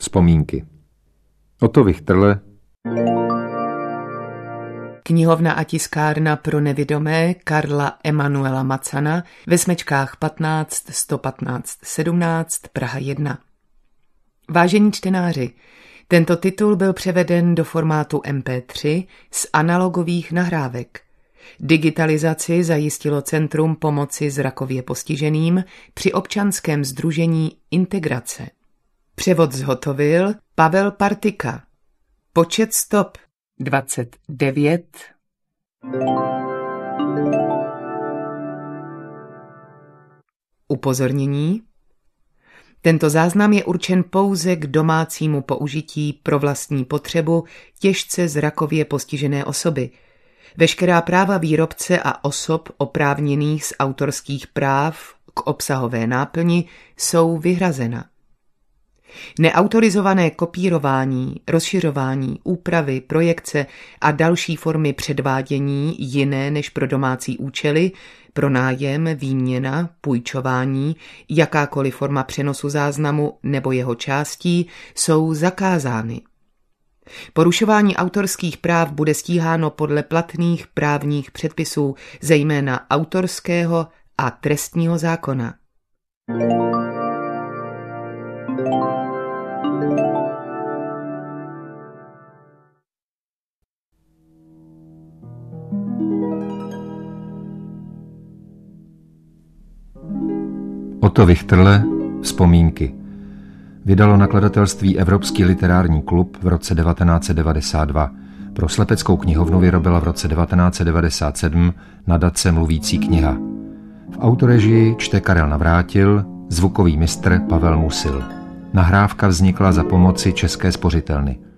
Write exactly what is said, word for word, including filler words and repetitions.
Vzpomínky. Otto Vichterle. Knihovna a tiskárna pro nevidomé Karla Emanuela Macana ve smečkách patnáct sto patnáct sedmnáct Praha jedna. Vážení čtenáři, tento titul byl převeden do formátu em pé tři z analogových nahrávek. Digitalizaci zajistilo Centrum pomoci zrakově postiženým při občanském sdružení Integrace. Převod zhotovil Pavel Partika. Počet stop dvacet devět. Upozornění. Tento záznam je určen pouze k domácímu použití pro vlastní potřebu těžce zrakově postižené osoby. Veškerá práva výrobce a osob oprávněných z autorských práv k obsahové náplni jsou vyhrazena. Neautorizované kopírování, rozšiřování, úpravy, projekce a další formy předvádění jiné než pro domácí účely, pronájem, výměna, půjčování, jakákoliv forma přenosu záznamu nebo jeho částí jsou zakázány. Porušování autorských práv bude stíháno podle platných právních předpisů, zejména autorského a trestního zákona. Otto Vichterle. Vzpomínky. Vydalo nakladatelství Evropský literární klub v roce devatenáct set devadesát dva. Pro Slepeckou knihovnu vyrobila v roce devatenáct set devadesát sedm nadace Mluvící kniha. V autorežii čte Karel Navrátil, zvukový mistr Pavel Musil. Nahrávka vznikla za pomoci České spořitelny.